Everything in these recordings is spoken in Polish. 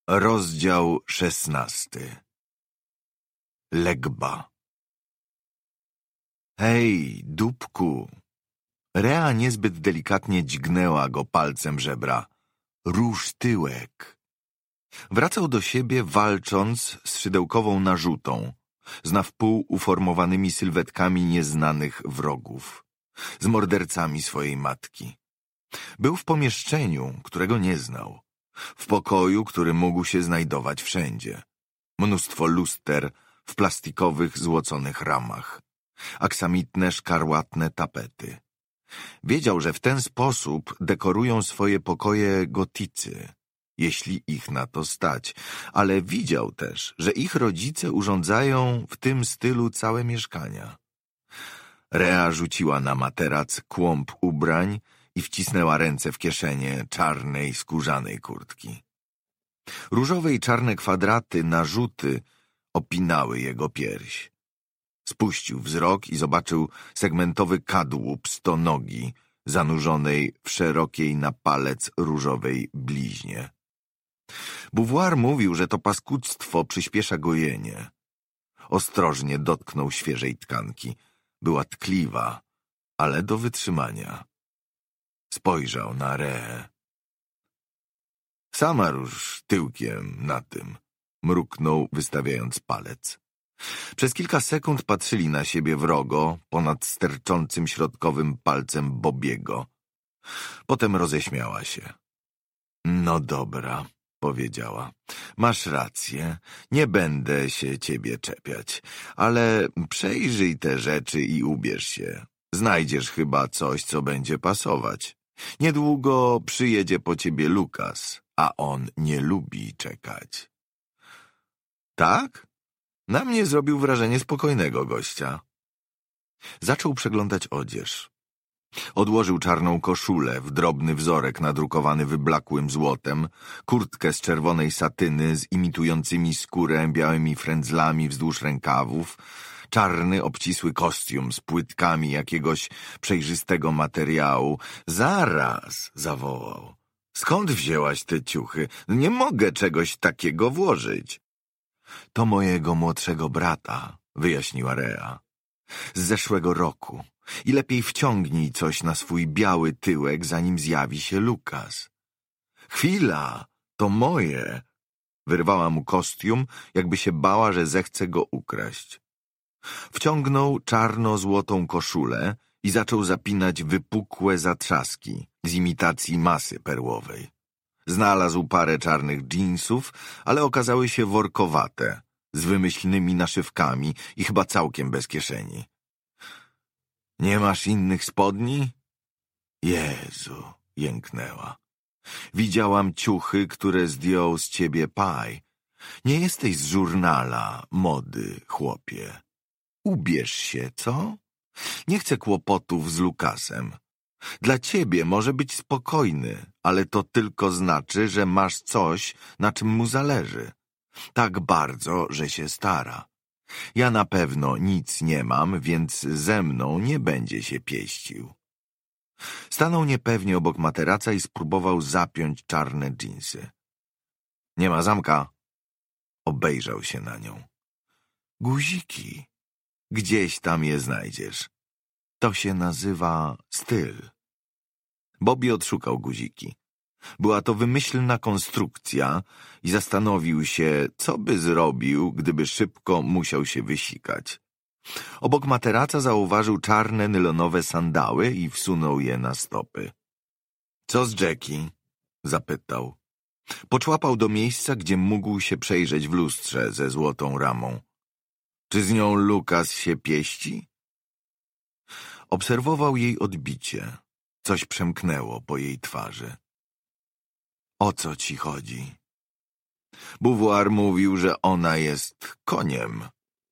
Rozdział 16. Legba. Hej, dupku! Rea niezbyt delikatnie dźgnęła go palcem żebra. Rusz tyłek. Wracał do siebie, walcząc z szydełkową narzutą, z na wpół uformowanymi sylwetkami nieznanych wrogów, z mordercami swojej matki. Był w pomieszczeniu, którego nie znał. W pokoju, który mógł się znajdować wszędzie. Mnóstwo luster w plastikowych, złoconych ramach. Aksamitne, szkarłatne tapety. Wiedział, że w ten sposób dekorują swoje pokoje gotycy, jeśli ich na to stać, ale widział też, że ich rodzice urządzają w tym stylu całe mieszkania. Rea rzuciła na materac kłąb ubrań i wcisnęła ręce w kieszenie czarnej, skórzanej kurtki. Różowe i czarne kwadraty narzuty opinały jego pierś. Spuścił wzrok i zobaczył segmentowy kadłub stonogi, zanurzonej w szerokiej na palec różowej bliźnie. Beauvoir mówił, że to paskudztwo przyspiesza gojenie. Ostrożnie dotknął świeżej tkanki. Była tkliwa, ale do wytrzymania. Spojrzał na Reę. Sama rusz tyłkiem na tym, mruknął, wystawiając palec. Przez kilka sekund patrzyli na siebie wrogo ponad sterczącym środkowym palcem Bobiego. Potem roześmiała się. No dobra, powiedziała. Masz rację, nie będę się ciebie czepiać, ale przejrzyj te rzeczy i ubierz się. Znajdziesz chyba coś, co będzie pasować. Niedługo przyjedzie po ciebie Lukas, a on nie lubi czekać. Tak? Na mnie zrobił wrażenie spokojnego gościa. Zaczął przeglądać odzież. Odłożył czarną koszulę w drobny wzorek nadrukowany wyblakłym złotem, kurtkę z czerwonej satyny z imitującymi skórę białymi frędzlami wzdłuż rękawów, czarny, obcisły kostium z płytkami jakiegoś przejrzystego materiału. Zaraz, zawołał. Skąd wzięłaś te ciuchy? Nie mogę czegoś takiego włożyć. To mojego młodszego brata, wyjaśniła Rea. Z zeszłego roku. I lepiej wciągnij coś na swój biały tyłek, zanim zjawi się Lukas. Chwila, to moje. Wyrwała mu kostium, jakby się bała, że zechce go ukraść. Wciągnął czarno-złotą koszulę i zaczął zapinać wypukłe zatrzaski z imitacji masy perłowej. Znalazł parę czarnych dżinsów, ale okazały się workowate, z wymyślnymi naszywkami i chyba całkiem bez kieszeni. Nie masz innych spodni? Jezu, jęknęła. Widziałam ciuchy, które zdjął z ciebie Paj. Nie jesteś z żurnala mody, chłopie. Ubierz się, co? Nie chcę kłopotów z Lukasem. Dla ciebie może być spokojny, ale to tylko znaczy, że masz coś, na czym mu zależy. Tak bardzo, że się stara. Ja na pewno nic nie mam, więc ze mną nie będzie się pieścił. Stanął niepewnie obok materaca i spróbował zapiąć czarne dżinsy. Nie ma zamka. Obejrzał się na nią. Guziki. Gdzieś tam je znajdziesz. To się nazywa styl. Bobby odszukał guziki. Była to wymyślna konstrukcja i zastanowił się, co by zrobił, gdyby szybko musiał się wysikać. Obok materaca zauważył czarne nylonowe sandały i wsunął je na stopy. Co z Jackie? Zapytał. Poczłapał do miejsca, gdzie mógł się przejrzeć w lustrze ze złotą ramą. Czy z nią Lukas się pieści? Obserwował jej odbicie. Coś przemknęło po jej twarzy. O co ci chodzi? Beauvoir mówił, że ona jest koniem.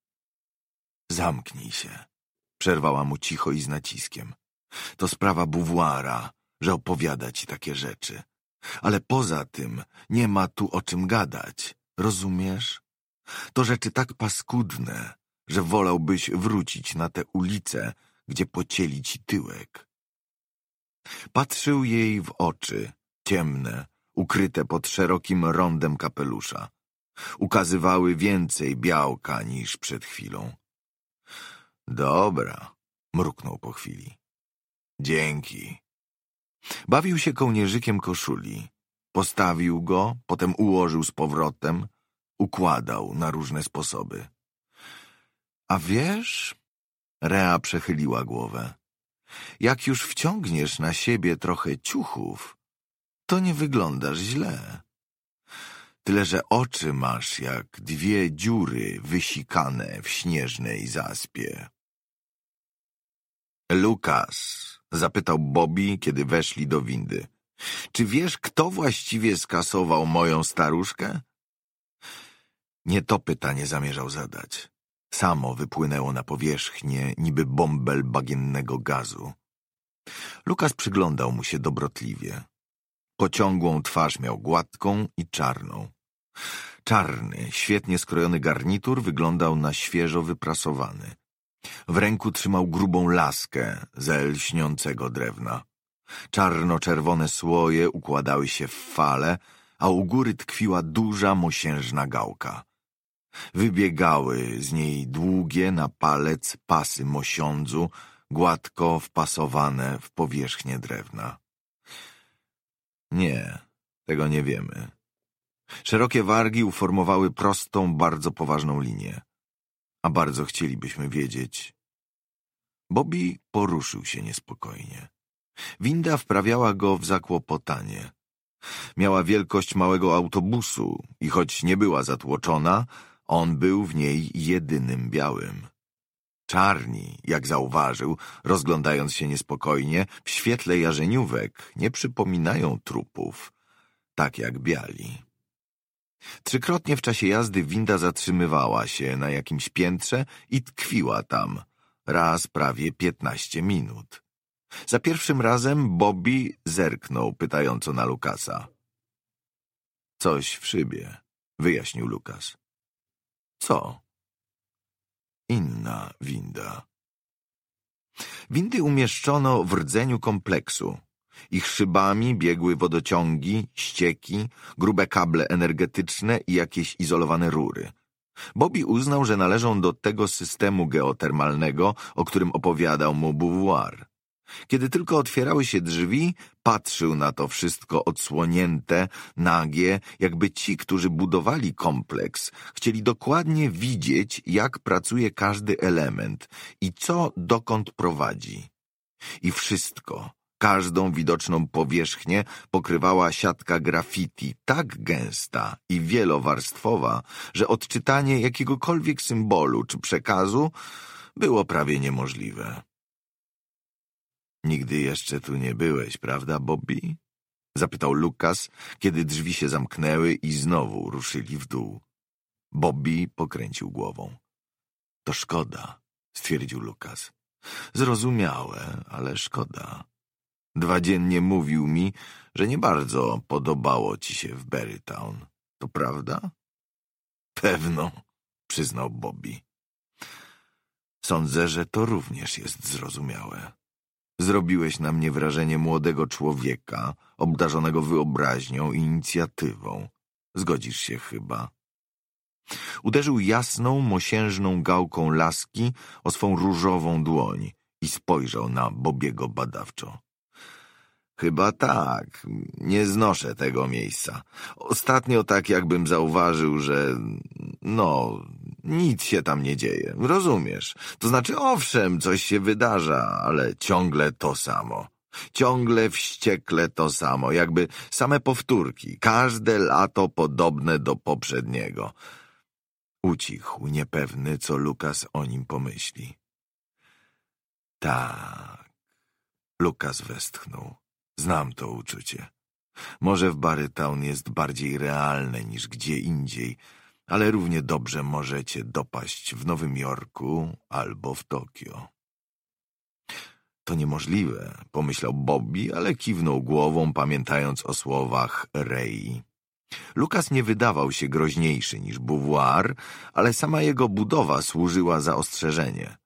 Zamknij się, przerwała mu cicho i z naciskiem. To sprawa Beauvoira, że opowiada ci takie rzeczy. Ale poza tym nie ma tu o czym gadać, rozumiesz? To rzeczy tak paskudne, że wolałbyś wrócić na tę ulicę, gdzie pocięli ci tyłek. Patrzył jej w oczy, ciemne, ukryte pod szerokim rondem kapelusza. Ukazywały więcej białka niż przed chwilą. Dobra, mruknął po chwili. Dzięki. Bawił się kołnierzykiem koszuli. Postawił go, potem ułożył z powrotem, układał na różne sposoby. A wiesz, Rea przechyliła głowę, jak już wciągniesz na siebie trochę ciuchów, to nie wyglądasz źle. Tyle, że oczy masz jak dwie dziury wysikane w śnieżnej zaspie. Lukas, zapytał Bobby, kiedy weszli do windy. Czy wiesz, kto właściwie skasował moją staruszkę? Nie to pytanie zamierzał zadać. Samo wypłynęło na powierzchnię, niby bąbel bagiennego gazu. Lukas przyglądał mu się dobrotliwie. Pociągłą twarz miał gładką i czarną. Czarny, świetnie skrojony garnitur wyglądał na świeżo wyprasowany. W ręku trzymał grubą laskę ze lśniącego drewna. Czarno-czerwone słoje układały się w fale, a u góry tkwiła duża, mosiężna gałka. Wybiegały z niej długie na palec pasy mosiądzu, gładko wpasowane w powierzchnię drewna. Nie, tego nie wiemy. Szerokie wargi uformowały prostą, bardzo poważną linię. A bardzo chcielibyśmy wiedzieć. Bobby poruszył się niespokojnie. Winda wprawiała go w zakłopotanie. Miała wielkość małego autobusu i choć nie była zatłoczona, on był w niej jedynym białym. Czarni, jak zauważył, rozglądając się niespokojnie, w świetle jarzeniówek nie przypominają trupów, tak jak biali. Trzykrotnie w czasie jazdy winda zatrzymywała się na jakimś piętrze i tkwiła tam, raz prawie 15 minut. Za pierwszym razem Bobby zerknął pytająco na Lukasa. Coś w szybie, wyjaśnił Lukas. Co? Inna winda. Windy umieszczono w rdzeniu kompleksu. Ich szybami biegły wodociągi, ścieki, grube kable energetyczne i jakieś izolowane rury. Bobby uznał, że należą do tego systemu geotermalnego, o którym opowiadał mu Beauvoir. Kiedy tylko otwierały się drzwi, patrzył na to wszystko odsłonięte, nagie, jakby ci, którzy budowali kompleks, chcieli dokładnie widzieć, jak pracuje każdy element i co dokąd prowadzi. I wszystko, każdą widoczną powierzchnię pokrywała siatka graffiti tak gęsta i wielowarstwowa, że odczytanie jakiegokolwiek symbolu czy przekazu było prawie niemożliwe. Nigdy jeszcze tu nie byłeś, prawda, Bobby? Zapytał Lukas, kiedy drzwi się zamknęły i znowu ruszyli w dół. Bobby pokręcił głową. To szkoda, stwierdził Lukas. Zrozumiałe, ale szkoda. 2 dziennie mówił mi, że nie bardzo podobało ci się w Berrytown. To prawda? Pewno, przyznał Bobby. Sądzę, że to również jest zrozumiałe. Zrobiłeś na mnie wrażenie młodego człowieka, obdarzonego wyobraźnią i inicjatywą. Zgodzisz się chyba? Uderzył jasną, mosiężną gałką laski o swą różową dłoń i spojrzał na Bobbiego badawczo. Chyba tak. Nie znoszę tego miejsca. Ostatnio tak jakbym zauważył, że... nic się tam nie dzieje. Rozumiesz? To znaczy, owszem, coś się wydarza, ale ciągle to samo. Ciągle wściekle to samo, jakby same powtórki. Każde lato podobne do poprzedniego. Ucichł, niepewny, co Lukas o nim pomyśli. Tak. Lukas westchnął. Znam to uczucie. Może w Barrytown jest bardziej realne niż gdzie indziej, ale równie dobrze możecie dopaść w Nowym Jorku albo w Tokio. To niemożliwe, pomyślał Bobby, ale kiwnął głową, pamiętając o słowach Rei. Lukas nie wydawał się groźniejszy niż Beauvoir, ale sama jego budowa służyła za ostrzeżenie.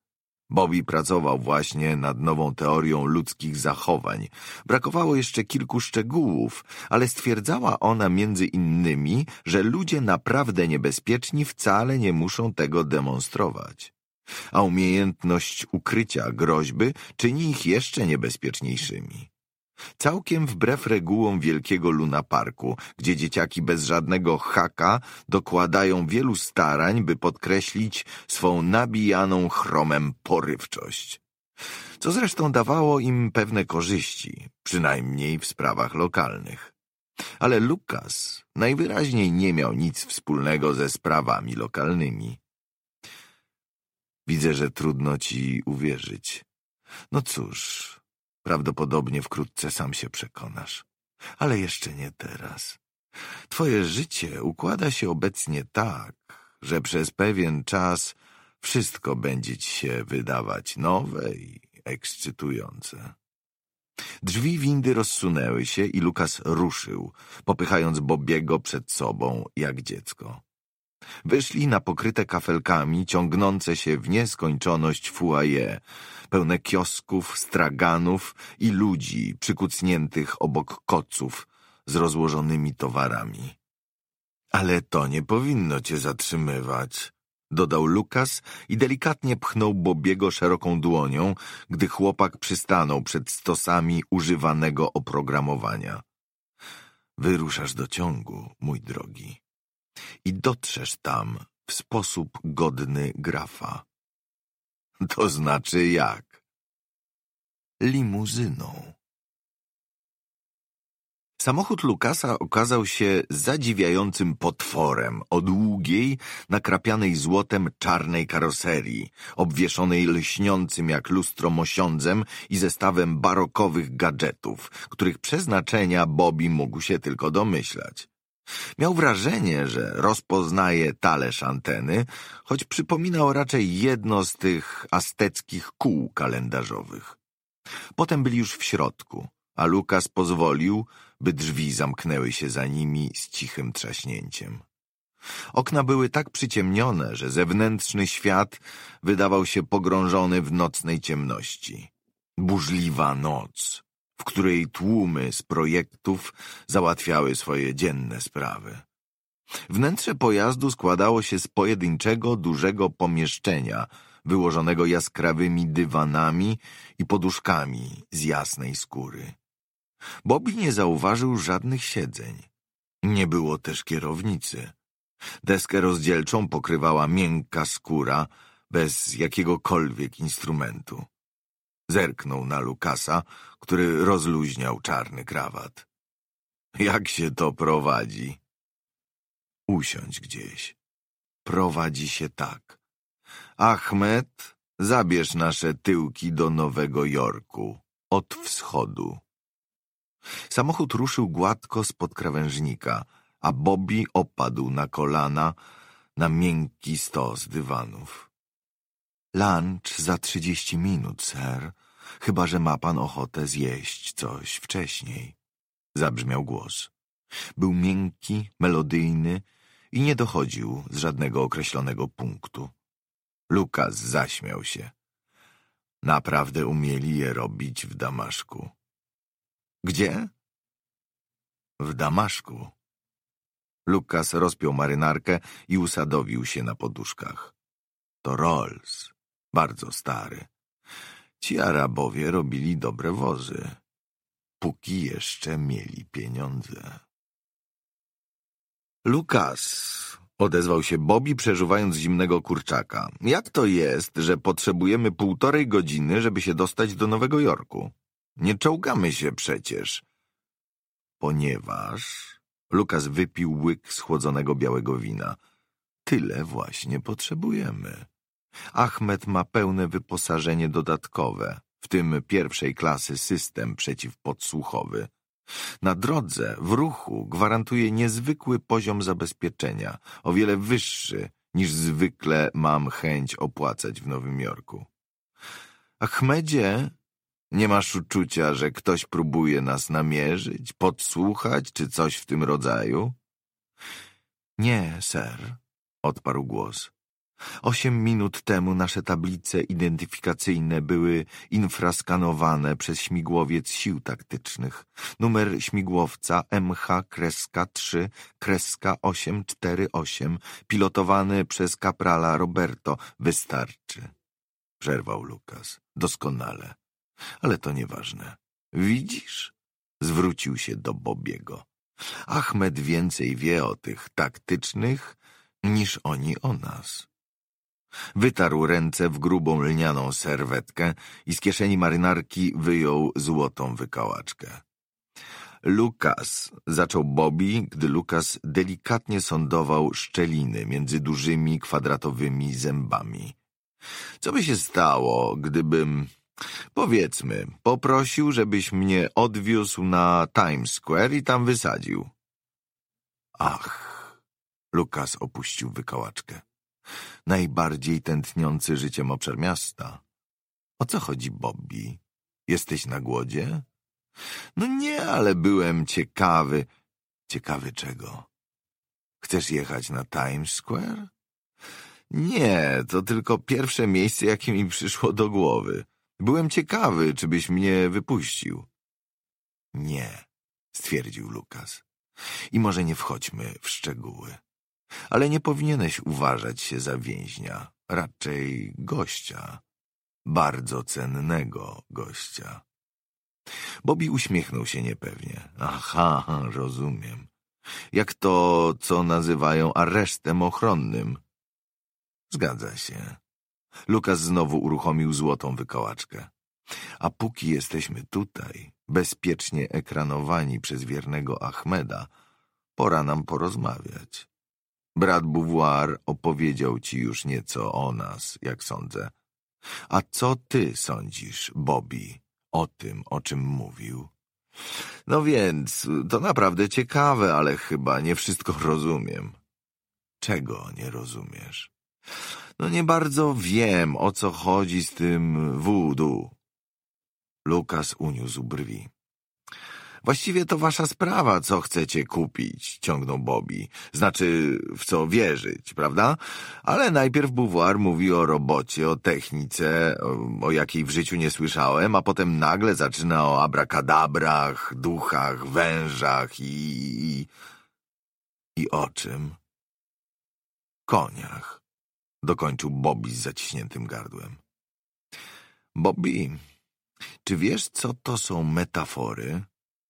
Bobby pracował właśnie nad nową teorią ludzkich zachowań. Brakowało jeszcze kilku szczegółów, ale stwierdzała ona między innymi, że ludzie naprawdę niebezpieczni wcale nie muszą tego demonstrować. A umiejętność ukrycia groźby czyni ich jeszcze niebezpieczniejszymi. Całkiem wbrew regułom wielkiego lunaparku, gdzie dzieciaki bez żadnego haka dokładają wielu starań, by podkreślić swą nabijaną chromem porywczość. Co zresztą dawało im pewne korzyści, przynajmniej w sprawach lokalnych. Ale Lucas najwyraźniej nie miał nic wspólnego ze sprawami lokalnymi. Widzę, że trudno ci uwierzyć. No cóż, prawdopodobnie wkrótce sam się przekonasz. Ale jeszcze nie teraz. Twoje życie układa się obecnie tak, że przez pewien czas wszystko będzie ci się wydawać nowe i ekscytujące. Drzwi windy rozsunęły się i Lucas ruszył, popychając Bobiego przed sobą jak dziecko. Wyszli na pokryte kafelkami, ciągnące się w nieskończoność foyer, pełne kiosków, straganów i ludzi przykucniętych obok koców z rozłożonymi towarami. Ale to nie powinno cię zatrzymywać, dodał Lucas i delikatnie pchnął Bobiego szeroką dłonią, gdy chłopak przystanął przed stosami używanego oprogramowania. Wyruszasz do ciągu, mój drogi. I dotrzesz tam w sposób godny grafa. To znaczy jak? Limuzyną. Samochód Lucasa okazał się zadziwiającym potworem o długiej, nakrapianej złotem czarnej karoserii, obwieszonej lśniącym jak lustro mosiądzem i zestawem barokowych gadżetów, których przeznaczenia Bobby mógł się tylko domyślać. Miał wrażenie, że rozpoznaje talerz anteny, choć przypominał raczej jedno z tych azteckich kół kalendarzowych. Potem byli już w środku, a Lucas pozwolił, by drzwi zamknęły się za nimi z cichym trzaśnięciem. Okna były tak przyciemnione, że zewnętrzny świat wydawał się pogrążony w nocnej ciemności. Burzliwa noc, w której tłumy z projektów załatwiały swoje dzienne sprawy. Wnętrze pojazdu składało się z pojedynczego, dużego pomieszczenia, wyłożonego jaskrawymi dywanami i poduszkami z jasnej skóry. Bobby nie zauważył żadnych siedzeń. Nie było też kierownicy. Deskę rozdzielczą pokrywała miękka skóra, bez jakiegokolwiek instrumentu. Zerknął na Lucasa, który rozluźniał czarny krawat. Jak się to prowadzi? Usiądź gdzieś. Prowadzi się tak. Ahmed, zabierz nasze tyłki do Nowego Jorku, od wschodu. Samochód ruszył gładko spod krawężnika, a Bobby opadł na kolana na miękki stos dywanów. Lunch za 30 minut, sir, chyba że ma pan ochotę zjeść coś wcześniej. Zabrzmiał głos. Był miękki, melodyjny i nie dochodził z żadnego określonego punktu. Lucas zaśmiał się. Naprawdę umieli je robić w Damaszku. Gdzie? W Damaszku. Lucas rozpiął marynarkę i usadowił się na poduszkach. To Rolls, bardzo stary. Ci Arabowie robili dobre wozy, póki jeszcze mieli pieniądze. Lucas, odezwał się Bobby, przeżuwając zimnego kurczaka. Jak to jest, że potrzebujemy 1,5 godziny, żeby się dostać do Nowego Jorku? Nie czołgamy się przecież. Ponieważ... Lucas wypił łyk schłodzonego białego wina. Tyle właśnie potrzebujemy. Ahmed ma pełne wyposażenie dodatkowe, w tym pierwszej klasy system przeciwpodsłuchowy. Na drodze, w ruchu, gwarantuje niezwykły poziom zabezpieczenia, o wiele wyższy, niż zwykle mam chęć opłacać w Nowym Jorku. Ahmedzie, nie masz uczucia, że ktoś próbuje nas namierzyć, podsłuchać, czy coś w tym rodzaju? Nie, ser, odparł głos. 8 minut temu nasze tablice identyfikacyjne były infraskanowane przez śmigłowiec sił taktycznych. Numer śmigłowca MH-3-848, pilotowany przez kaprala Roberto. Wystarczy, przerwał Lukas. Doskonale, ale to nieważne. Widzisz? Zwrócił się do Bobiego. Ahmed więcej wie o tych taktycznych niż oni o nas. Wytarł ręce w grubą lnianą serwetkę i z kieszeni marynarki wyjął złotą wykałaczkę. Lukas, zaczął Bobby, gdy Lukas delikatnie sondował szczeliny między dużymi, kwadratowymi zębami. Co by się stało, gdybym, powiedzmy, poprosił, żebyś mnie odwiózł na Times Square i tam wysadził? Ach, Lukas opuścił wykałaczkę. Najbardziej tętniący życiem obszar miasta. O co chodzi, Bobby? Jesteś na głodzie? No nie, ale byłem ciekawy. Ciekawy czego? Chcesz jechać na Times Square? Nie, to tylko pierwsze miejsce, jakie mi przyszło do głowy. Byłem ciekawy, czy byś mnie wypuścił. Nie, stwierdził Lukas. I może nie wchodźmy w szczegóły. Ale nie powinieneś uważać się za więźnia, raczej gościa. Bardzo cennego gościa. Bobby uśmiechnął się niepewnie. Aha, rozumiem. Jak to, co nazywają aresztem ochronnym. Zgadza się. Lukas znowu uruchomił złotą wykałaczkę. A póki jesteśmy tutaj, bezpiecznie ekranowani przez wiernego Ahmeda, pora nam porozmawiać. Brat Beauvoir opowiedział ci już nieco o nas, jak sądzę. A co ty sądzisz, Bobby, o tym, o czym mówił? No więc, to naprawdę ciekawe, ale chyba nie wszystko rozumiem. Czego nie rozumiesz? No nie bardzo wiem, o co chodzi z tym voodoo. Lukas uniósł brwi. Właściwie to wasza sprawa, co chcecie kupić, ciągnął Bobby. Znaczy, w co wierzyć, prawda? Ale najpierw Beauvoir mówi o robocie, o technice, o jakiej w życiu nie słyszałem, a potem nagle zaczyna o abrakadabrach, duchach, wężach i o czym? Koniach, dokończył Bobby z zaciśniętym gardłem. Bobby, czy wiesz, co to są metafory?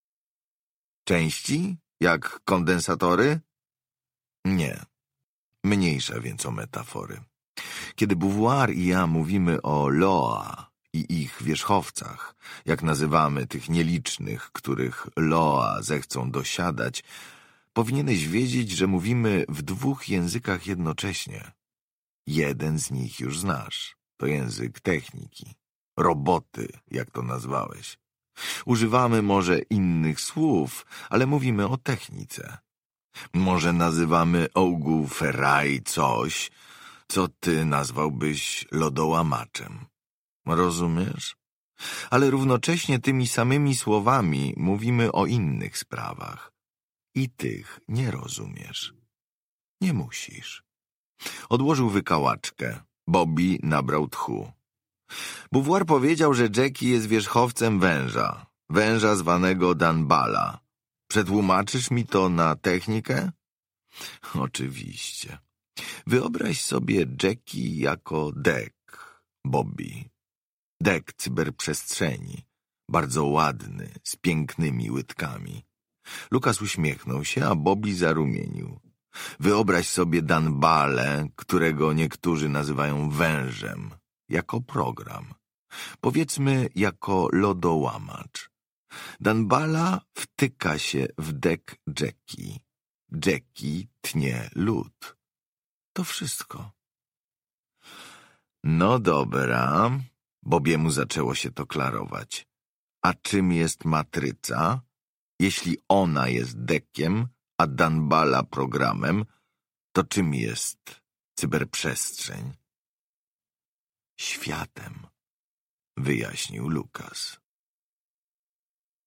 Części? Jak kondensatory? Nie. Mniejsza więc o metafory. Kiedy Beauvoir i ja mówimy o Loa i ich wierzchowcach, jak nazywamy tych nielicznych, których Loa zechcą dosiadać, powinieneś wiedzieć, że mówimy w 2 językach jednocześnie. Jeden z nich już znasz. To język techniki. Roboty, jak to nazwałeś. Używamy może innych słów, ale mówimy o technice. Może nazywamy Ogu Ferrari coś, co ty nazwałbyś lodołamaczem. Rozumiesz? Ale równocześnie tymi samymi słowami mówimy o innych sprawach. I tych nie rozumiesz. Nie musisz. Odłożył wykałaczkę. Bobby nabrał tchu. Beauvoir powiedział, że Jackie jest wierzchowcem węża zwanego Danbala. Przetłumaczysz mi to na technikę? Oczywiście. Wyobraź sobie Jackie jako dek, Bobby. Dek cyberprzestrzeni. Bardzo ładny, z pięknymi łydkami. Lukas uśmiechnął się, a Bobby zarumienił. Wyobraź sobie Danbalę, którego niektórzy nazywają wężem, jako program. Powiedzmy jako lodołamacz. Danbala wtyka się w dek Jackie. Jackie tnie lód. To wszystko. No dobra, Bobiemu zaczęło się to klarować. A czym jest matryca? Jeśli ona jest dekiem, a Danbala programem, to czym jest cyberprzestrzeń? Światem, wyjaśnił Lukas.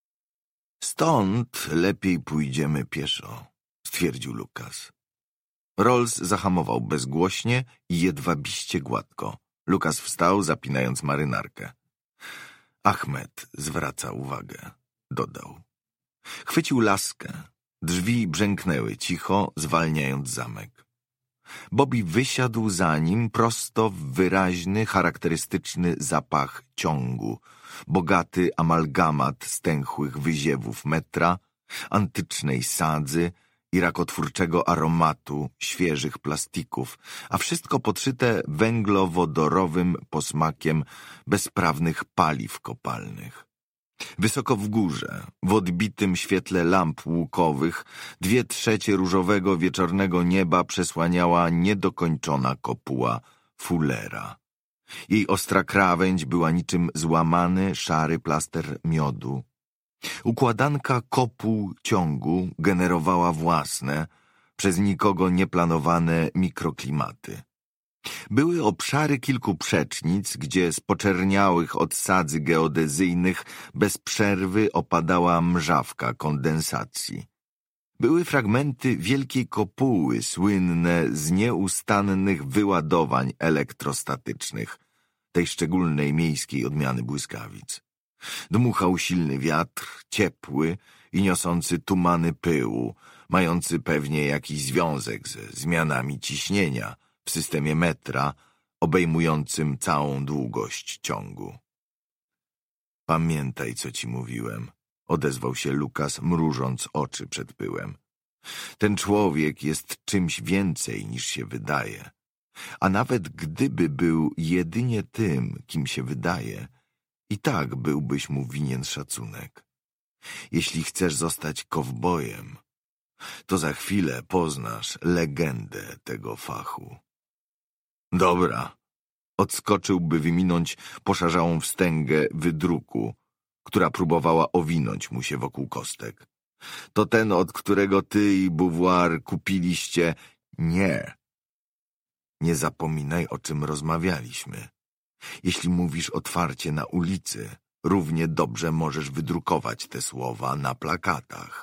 Stąd lepiej pójdziemy pieszo, stwierdził Lukas. Rolls zahamował bezgłośnie i jedwabiście gładko. Lukas wstał, zapinając marynarkę. Achmed zwraca uwagę, dodał. Chwycił laskę. Drzwi brzęknęły cicho, zwalniając zamek. Bobby wysiadł za nim prosto w wyraźny, charakterystyczny zapach ciągu, bogaty amalgamat stęchłych wyziewów metra, antycznej sadzy i rakotwórczego aromatu świeżych plastików, a wszystko podszyte węglowodorowym posmakiem bezprawnych paliw kopalnych. Wysoko w górze, w odbitym świetle lamp łukowych, 2/3 różowego wieczornego nieba przesłaniała niedokończona kopuła Fullera. Jej ostra krawędź była niczym złamany, szary plaster miodu. Układanka kopuł ciągu generowała własne, przez nikogo nieplanowane mikroklimaty. Były obszary kilku przecznic, gdzie z poczerniałych od sadzy geodezyjnych bez przerwy opadała mrzawka kondensacji. Były fragmenty wielkiej kopuły słynne z nieustannych wyładowań elektrostatycznych, tej szczególnej miejskiej odmiany błyskawic. Dmuchał silny wiatr, ciepły i niosący tumany pyłu, mający pewnie jakiś związek ze zmianami ciśnienia w systemie metra, obejmującym całą długość ciągu. Pamiętaj, co ci mówiłem, odezwał się Lukas, mrużąc oczy przed pyłem. Ten człowiek jest czymś więcej niż się wydaje, a nawet gdyby był jedynie tym, kim się wydaje, i tak byłbyś mu winien szacunek. Jeśli chcesz zostać kowbojem, to za chwilę poznasz legendę tego fachu. Dobra, odskoczył, by wyminąć poszarzałą wstęgę wydruku, która próbowała owinąć mu się wokół kostek. To ten, od którego ty i Beauvoir kupiliście... Nie. Nie zapominaj, o czym rozmawialiśmy. Jeśli mówisz otwarcie na ulicy, równie dobrze możesz wydrukować te słowa na plakatach.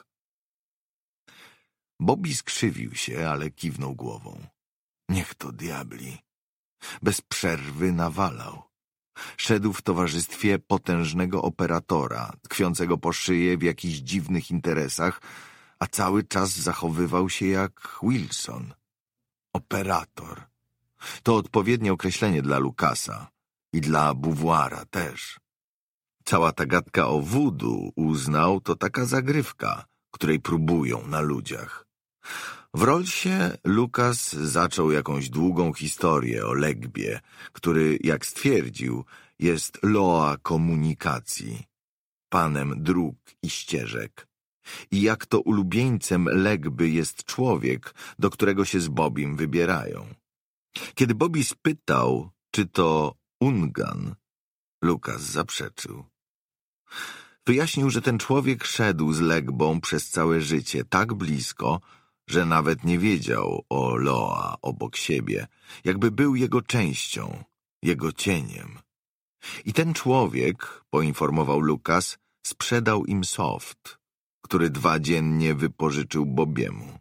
Bobby skrzywił się, ale kiwnął głową. Niech to diabli. Bez przerwy nawalał. Szedł w towarzystwie potężnego operatora, tkwiącego po szyję w jakichś dziwnych interesach, a cały czas zachowywał się jak Wilson. Operator. To odpowiednie określenie dla Lukasa i dla Beauvoira też. Cała ta gadka o voodoo, uznał, to taka zagrywka, której próbują na ludziach. W Rollsie Lukas zaczął jakąś długą historię o Legbie, który, jak stwierdził, jest loa komunikacji, panem dróg i ścieżek. I jak to ulubieńcem Legby jest człowiek, do którego się z Bobbym wybierają. Kiedy Bobby spytał, czy to Ungan, Lukas zaprzeczył. Wyjaśnił, że ten człowiek szedł z Legbą przez całe życie tak blisko, że nawet nie wiedział o Loa obok siebie, jakby był jego częścią, jego cieniem. I ten człowiek, poinformował Lukas, sprzedał im soft, który 2 dziennie wypożyczył Bobbiemu.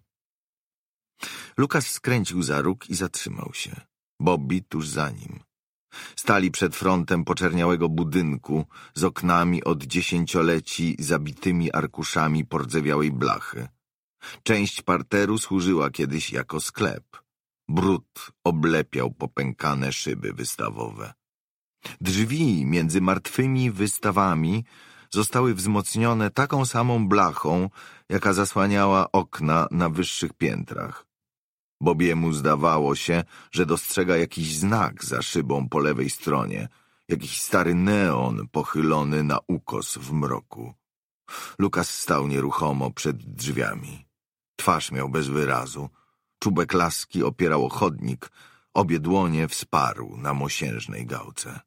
Lukas skręcił za róg i zatrzymał się. Bobby tuż za nim. Stali przed frontem poczerniałego budynku z oknami od 10-leci zabitymi arkuszami pordzewiałej blachy. Część parteru służyła kiedyś jako sklep. Brud oblepiał popękane szyby wystawowe. Drzwi między martwymi wystawami zostały wzmocnione taką samą blachą, jaka zasłaniała okna na wyższych piętrach. Bobbiemu zdawało się, że dostrzega jakiś znak za szybą po lewej stronie, jakiś stary neon pochylony na ukos w mroku. Lukas stał nieruchomo przed drzwiami. Twarz miał bez wyrazu. Czubek laski opierał o chodnik, obie dłonie wsparł na mosiężnej gałce.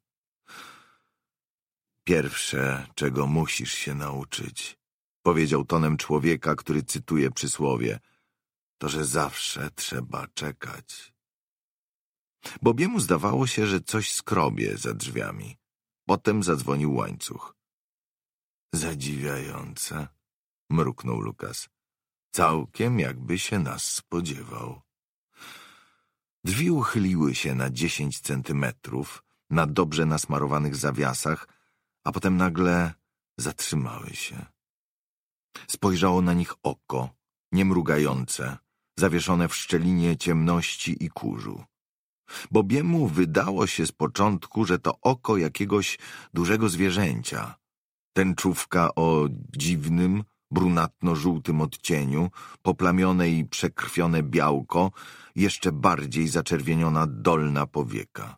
Pierwsze, czego musisz się nauczyć, powiedział tonem człowieka, który cytuje przysłowie, to, że zawsze trzeba czekać. Bobbiemu zdawało się, że coś skrobie za drzwiami. Potem zadzwonił łańcuch. Zadziwiające, mruknął Lukas. Całkiem jakby się nas spodziewał. Drzwi uchyliły się na 10 centymetrów na dobrze nasmarowanych zawiasach, a potem nagle zatrzymały się. Spojrzało na nich oko, niemrugające, zawieszone w szczelinie ciemności i kurzu. Bobiemu wydało się z początku, że to oko jakiegoś dużego zwierzęcia. Tęczówka o dziwnym, brunatno-żółtym odcieniu, poplamione i przekrwione białko, jeszcze bardziej zaczerwieniona dolna powieka.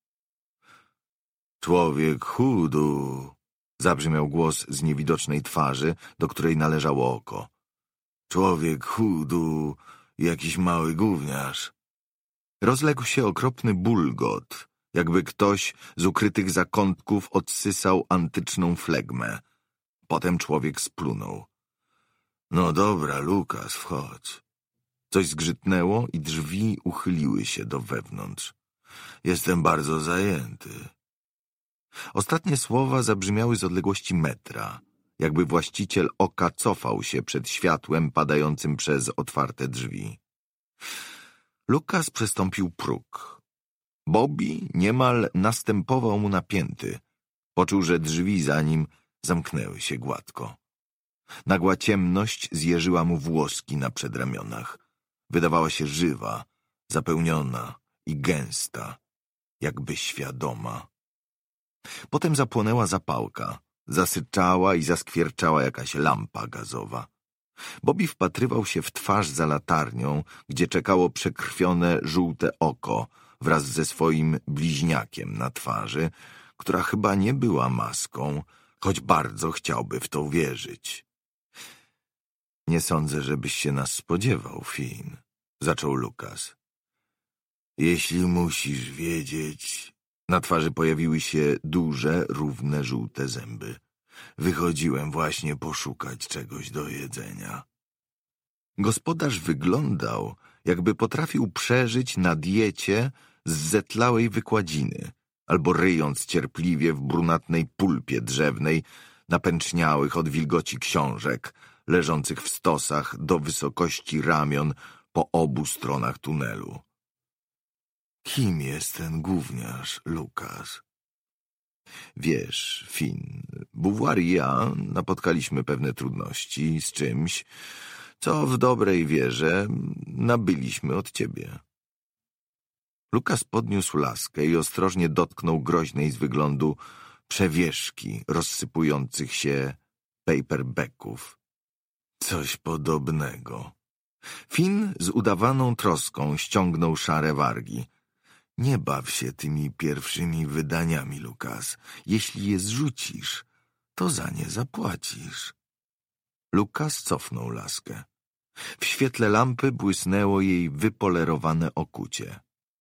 Człowiek chudu, zabrzmiał głos z niewidocznej twarzy, do której należało oko. Człowiek chudu, jakiś mały gówniarz. Rozległ się okropny bulgot, jakby ktoś z ukrytych zakątków odsysał antyczną flegmę. Potem człowiek splunął. No dobra, Lukas, wchodź. Coś zgrzytnęło i drzwi uchyliły się do wewnątrz. Jestem bardzo zajęty. Ostatnie słowa zabrzmiały z odległości metra, jakby właściciel oka cofał się przed światłem padającym przez otwarte drzwi. Lukas przestąpił próg. Bobby niemal następował mu napięty. Poczuł, że drzwi za nim zamknęły się gładko. Nagła ciemność zjeżyła mu włoski na przedramionach. Wydawała się żywa, zapełniona i gęsta, jakby świadoma. Potem zapłonęła zapałka, zasyczała i zaskwierczała jakaś lampa gazowa. Bobby wpatrywał się w twarz za latarnią, gdzie czekało przekrwione żółte oko wraz ze swoim bliźniakiem na twarzy, która chyba nie była maską, choć bardzo chciałby w to wierzyć. Nie sądzę, żebyś się nas spodziewał, Finn, zaczął Lukas. Jeśli musisz wiedzieć... Na twarzy pojawiły się duże, równe, żółte zęby. Wychodziłem właśnie poszukać czegoś do jedzenia. Gospodarz wyglądał, jakby potrafił przeżyć na diecie z zetlałej wykładziny, albo ryjąc cierpliwie w brunatnej pulpie drzewnej, napęczniałych od wilgoci książek, leżących w stosach do wysokości ramion po obu stronach tunelu. Kim jest ten gówniarz, Lukas? Wiesz, Finn, Beauvoir i ja napotkaliśmy pewne trudności z czymś, co w dobrej wierze nabyliśmy od ciebie. Lukas podniósł laskę i ostrożnie dotknął groźnej z wyglądu przewieszki rozsypujących się paperbacków. Coś podobnego. Finn z udawaną troską ściągnął szare wargi. Nie baw się tymi pierwszymi wydaniami, Lukas. Jeśli je zrzucisz, to za nie zapłacisz. Lukas cofnął laskę. W świetle lampy błysnęło jej wypolerowane okucie.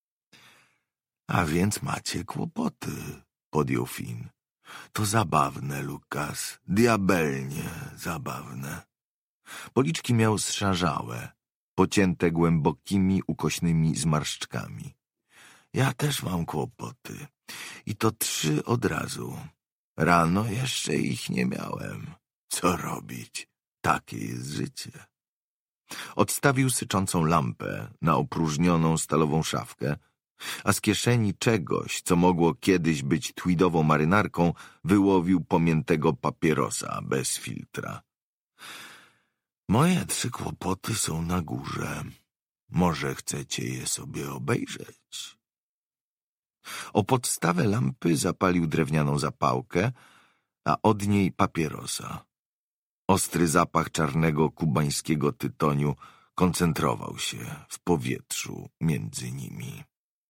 A więc macie kłopoty, podjął Finn. To zabawne, Lukas, diabelnie zabawne. Policzki miał zszarzałe, pocięte głębokimi, ukośnymi zmarszczkami. Ja też mam kłopoty. I to 3 od razu. Rano jeszcze ich nie miałem. Co robić? Takie jest życie. Odstawił syczącą lampę na opróżnioną stalową szafkę, a z kieszeni czegoś, co mogło kiedyś być tweedową marynarką, wyłowił pomiętego papierosa bez filtra. Moje 3 kłopoty są na górze. Może chcecie je sobie obejrzeć? O podstawę lampy zapalił drewnianą zapałkę, a od niej papierosa. Ostry zapach czarnego kubańskiego tytoniu koncentrował się w powietrzu między nimi.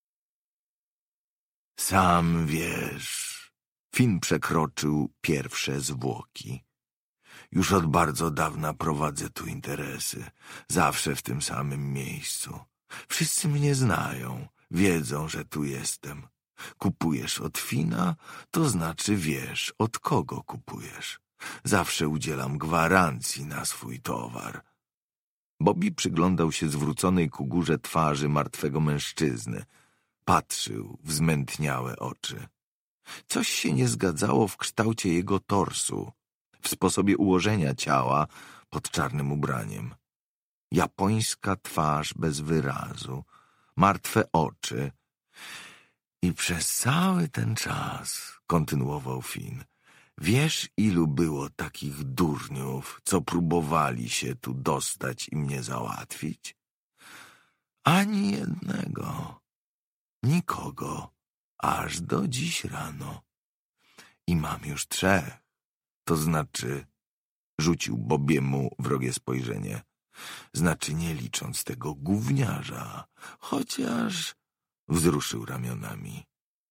Sam wiesz, Finn przekroczył pierwsze zwłoki. Już od bardzo dawna prowadzę tu interesy, zawsze w tym samym miejscu. Wszyscy mnie znają, wiedzą, że tu jestem. Kupujesz od Finna, to znaczy wiesz, od kogo kupujesz. Zawsze udzielam gwarancji na swój towar. Bobby przyglądał się zwróconej ku górze twarzy martwego mężczyzny. Patrzył w zmętniałe oczy. Coś się nie zgadzało w kształcie jego torsu, w sposobie ułożenia ciała pod czarnym ubraniem. Japońska twarz bez wyrazu, martwe oczy. I przez cały ten czas, kontynuował Finn, wiesz, ilu było takich durniów, co próbowali się tu dostać i mnie załatwić? Ani jednego. Nikogo. Aż do dziś rano. I mam już 3. To znaczy, rzucił Bobiemu wrogie spojrzenie, znaczy nie licząc tego gówniarza, chociaż wzruszył ramionami.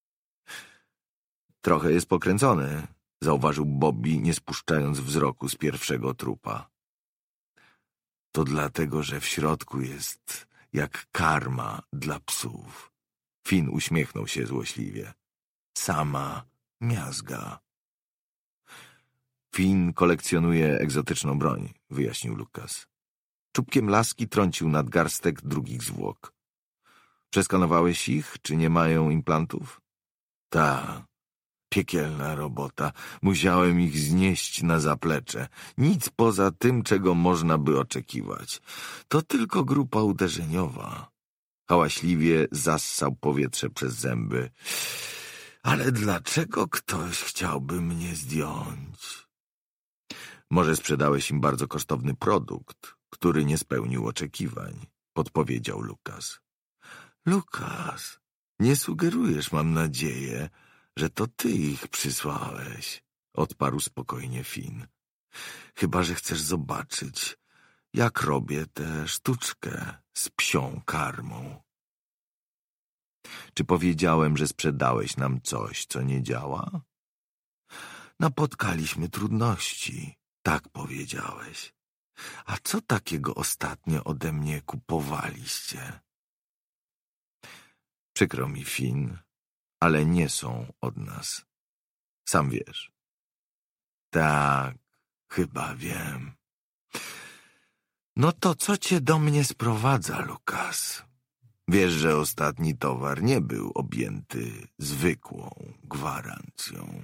Trochę jest pokręcony, zauważył Bobby, nie spuszczając wzroku z pierwszego trupa. To dlatego, że w środku jest jak karma dla psów. Finn uśmiechnął się złośliwie. Sama miazga. Finn kolekcjonuje egzotyczną broń, wyjaśnił Lucas. Czubkiem laski trącił nadgarstek drugich zwłok. Przeskanowałeś ich, czy nie mają implantów? Ta, piekielna robota. Musiałem ich znieść na zaplecze. Nic poza tym, czego można by oczekiwać. To tylko grupa uderzeniowa. Hałaśliwie zassał powietrze przez zęby. Ale dlaczego ktoś chciałby mnie zdjąć? Może sprzedałeś im bardzo kosztowny produkt, który nie spełnił oczekiwań, podpowiedział Lucas. Lucas, nie sugerujesz, mam nadzieję, że to ty ich przysłałeś, odparł spokojnie Finn. Chyba że chcesz zobaczyć, jak robię tę sztuczkę z psią karmą. Czy powiedziałem, że sprzedałeś nam coś, co nie działa? Napotkaliśmy trudności, tak powiedziałeś. A co takiego ostatnio ode mnie kupowaliście? Przykro mi, Finn, ale nie są od nas. Sam wiesz. Tak, chyba wiem. No to co cię do mnie sprowadza, Lucas? Wiesz, że ostatni towar nie był objęty zwykłą gwarancją.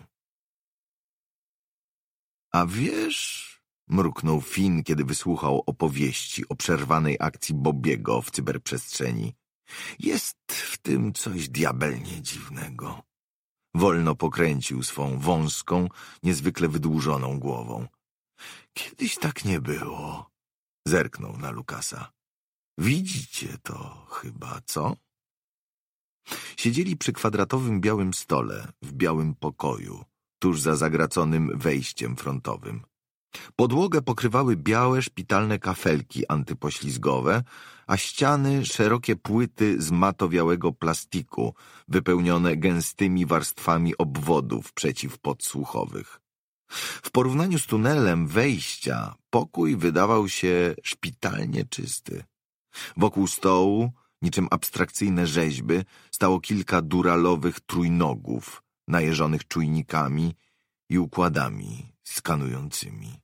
A wiesz, mruknął Finn, kiedy wysłuchał opowieści o przerwanej akcji Bobiego w cyberprzestrzeni, jest w tym coś diabelnie dziwnego. Wolno pokręcił swą wąską, niezwykle wydłużoną głową. Kiedyś tak nie było. Zerknął na Lucasa. Widzicie to chyba, co? Siedzieli przy kwadratowym białym stole w białym pokoju, tuż za zagraconym wejściem frontowym. Podłogę pokrywały białe szpitalne kafelki antypoślizgowe, a ściany szerokie płyty z matowiałego plastiku, wypełnione gęstymi warstwami obwodów przeciwpodsłuchowych. W porównaniu z tunelem wejścia pokój wydawał się szpitalnie czysty. Wokół stołu, niczym abstrakcyjne rzeźby, stało kilka duralowych trójnogów, najeżonych czujnikami i układami skanującymi.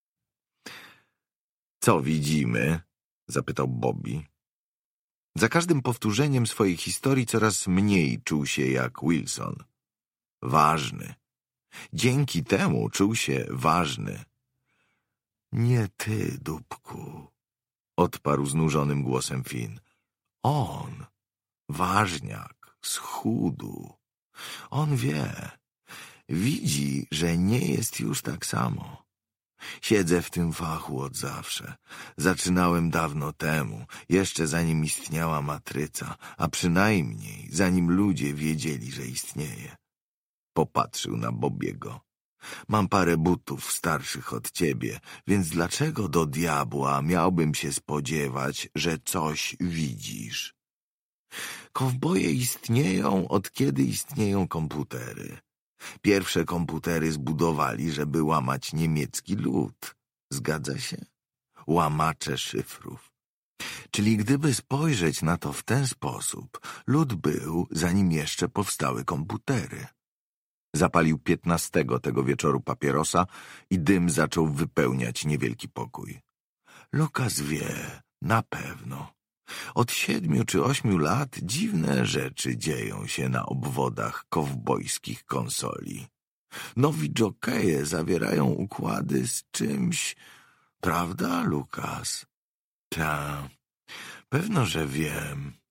Co widzimy? Zapytał Bobby. Za każdym powtórzeniem swojej historii coraz mniej czuł się jak Wilson. Ważny. Dzięki temu czuł się ważny. Nie ty, dupku, odparł znużonym głosem Finn. On, ważniak, schudł. On wie, widzi, że nie jest już tak samo. Siedzę w tym fachu od zawsze. Zaczynałem dawno temu, jeszcze zanim istniała matryca, a przynajmniej zanim ludzie wiedzieli, że istnieje. Popatrzył na Bobiego. Mam parę butów starszych od ciebie, więc dlaczego do diabła miałbym się spodziewać, że coś widzisz? Kowboje istnieją, od kiedy istnieją komputery. Pierwsze komputery zbudowali, żeby łamać niemiecki lud. Zgadza się? Łamacze szyfrów. Czyli gdyby spojrzeć na to w ten sposób, lud był, zanim jeszcze powstały komputery. Zapalił 15 tego wieczoru papierosa i dym zaczął wypełniać niewielki pokój. Lucas wie, na pewno. Od 7 czy 8 lat dziwne rzeczy dzieją się na obwodach kowbojskich konsoli. Nowi dżokeje zawierają układy z czymś, prawda, Lucas? Ta, pewno, że wiem.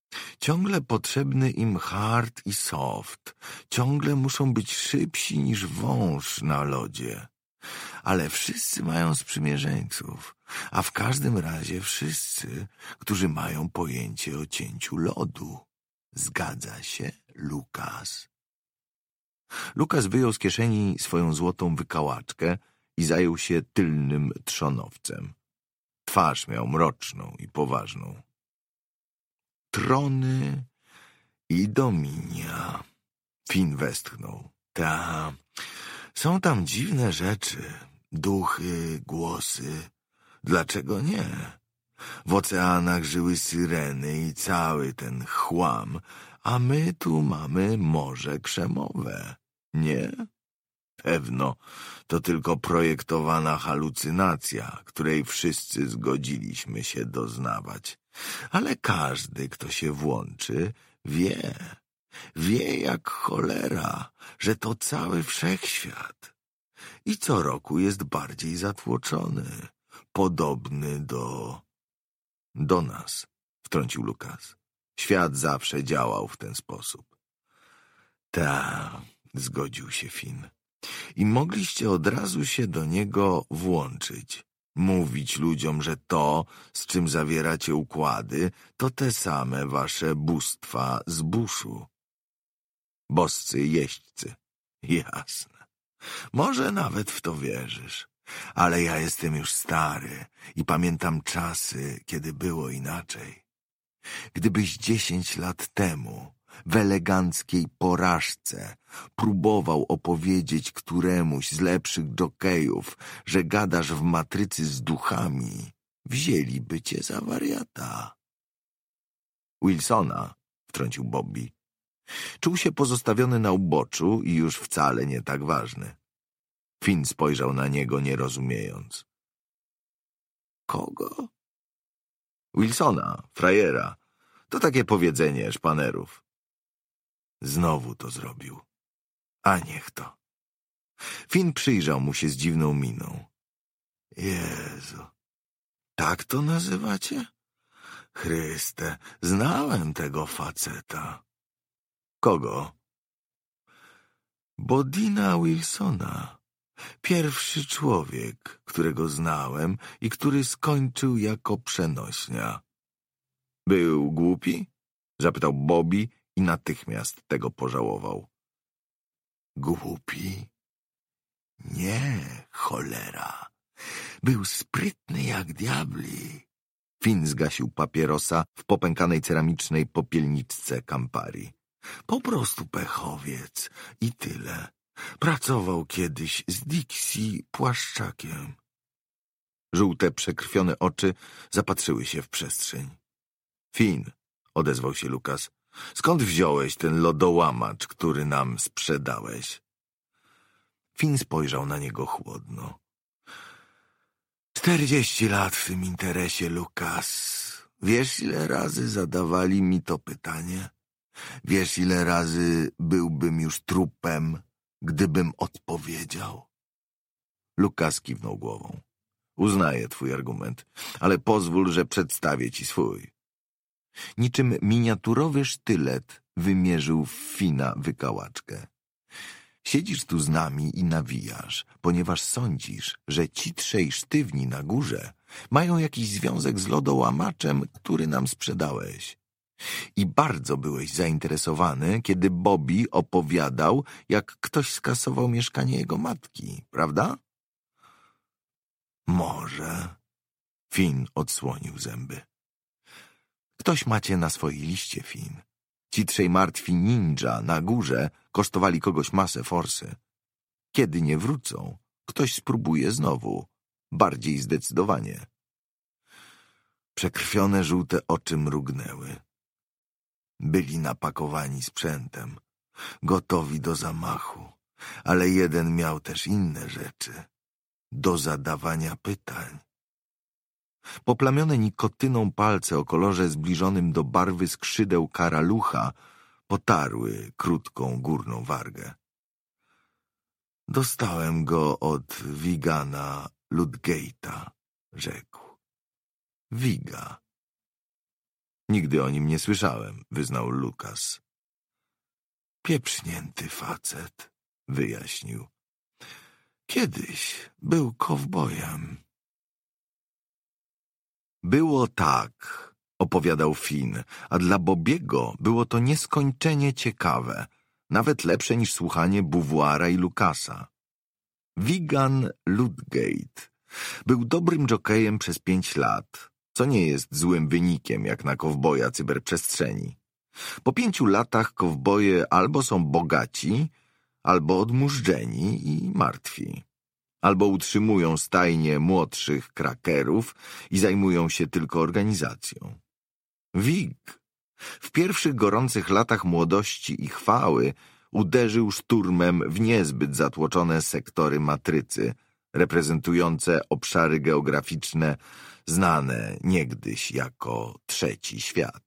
Ciągle potrzebny im hard i soft. Ciągle muszą być szybsi niż wąż na lodzie. Ale wszyscy mają sprzymierzeńców, a w każdym razie wszyscy, którzy mają pojęcie o cięciu lodu. Zgadza się, Lukas? Lukas wyjął z kieszeni swoją złotą wykałaczkę i zajął się tylnym trzonowcem. Twarz miał mroczną i poważną. Trony i dominia. Finn westchnął. Ta, są tam dziwne rzeczy, duchy, głosy. Dlaczego nie? W oceanach żyły syreny i cały ten chłam, a my tu mamy Morze Krzemowe. Nie? Pewno, to tylko projektowana halucynacja, której wszyscy zgodziliśmy się doznawać. Ale każdy, kto się włączy, wie jak cholera, że to cały wszechświat. I co roku jest bardziej zatłoczony, podobny do nas, wtrącił Lukas. Świat zawsze działał w ten sposób. Ta, zgodził się Finn. I mogliście od razu się do niego włączyć. Mówić ludziom, że to, z czym zawieracie układy, to te same wasze bóstwa z buszu. Boscy jeźdźcy. Jasne. Może nawet w to wierzysz. Ale ja jestem już stary i pamiętam czasy, kiedy było inaczej. Gdybyś 10 lat temu w eleganckiej porażce próbował opowiedzieć któremuś z lepszych dżokejów, że gadasz w matrycy z duchami, wzięliby cię za wariata. Wilsona, wtrącił Bobby. Czuł się pozostawiony na uboczu i już wcale nie tak ważny. Finn spojrzał na niego, nie rozumiejąc. Kogo? Wilsona, frajera. To takie powiedzenie szpanerów. Znowu to zrobił. A niech to. Finn przyjrzał mu się z dziwną miną. Jezu, tak to nazywacie? Chryste, znałem tego faceta. Kogo? Bodina Wilsona. Pierwszy człowiek, którego znałem i który skończył jako przenośnia. Był głupi? Zapytał Bobby i natychmiast tego pożałował. Głupi? Nie, cholera. Był sprytny jak diabli. Finn zgasił papierosa w popękanej ceramicznej popielniczce Campari. Po prostu pechowiec i tyle. Pracował kiedyś z Dixie płaszczakiem. Żółte, przekrwione oczy zapatrzyły się w przestrzeń. Finn, odezwał się Lukas, skąd wziąłeś ten lodołamacz, który nam sprzedałeś? Finn spojrzał na niego chłodno. 40 lat w tym interesie, Lukas. Wiesz, ile razy zadawali mi to pytanie? Wiesz, ile razy byłbym już trupem, gdybym odpowiedział? Lukas kiwnął głową. Uznaję twój argument, ale pozwól, że przedstawię ci swój. Niczym miniaturowy sztylet wymierzył w Finna wykałaczkę. Siedzisz tu z nami i nawijasz, ponieważ sądzisz, że ci trzej sztywni na górze mają jakiś związek z lodołamaczem, który nam sprzedałeś. I bardzo byłeś zainteresowany, kiedy Bobby opowiadał, jak ktoś skasował mieszkanie jego matki, prawda? Może. Finn odsłonił zęby. Ktoś macie na swojej liście, Finn. Ci trzej martwi ninja na górze kosztowali kogoś masę forsy. Kiedy nie wrócą, ktoś spróbuje znowu. Bardziej zdecydowanie. Przekrwione żółte oczy mrugnęły. Byli napakowani sprzętem, gotowi do zamachu, ale jeden miał też inne rzeczy, do zadawania pytań. Poplamione nikotyną palce o kolorze zbliżonym do barwy skrzydeł karalucha potarły krótką górną wargę. Dostałem go od Wigana Ludgate'a, rzekł. Wiga. Nigdy o nim nie słyszałem, wyznał Lukas. Pieprznięty facet, wyjaśnił. Kiedyś był kowbojem. Było tak, opowiadał Finn, a dla Bobiego było to nieskończenie ciekawe, nawet lepsze niż słuchanie Beauvoira i Lukasa. Wigan Ludgate był dobrym jokejem przez 5 lat, co nie jest złym wynikiem jak na kowboja cyberprzestrzeni. Po 5 latach kowboje albo są bogaci, albo odmurzeni i martwi. Albo utrzymują stajnie młodszych krakerów i zajmują się tylko organizacją. Wig w pierwszych gorących latach młodości i chwały uderzył szturmem w niezbyt zatłoczone sektory matrycy, reprezentujące obszary geograficzne znane niegdyś jako Trzeci Świat.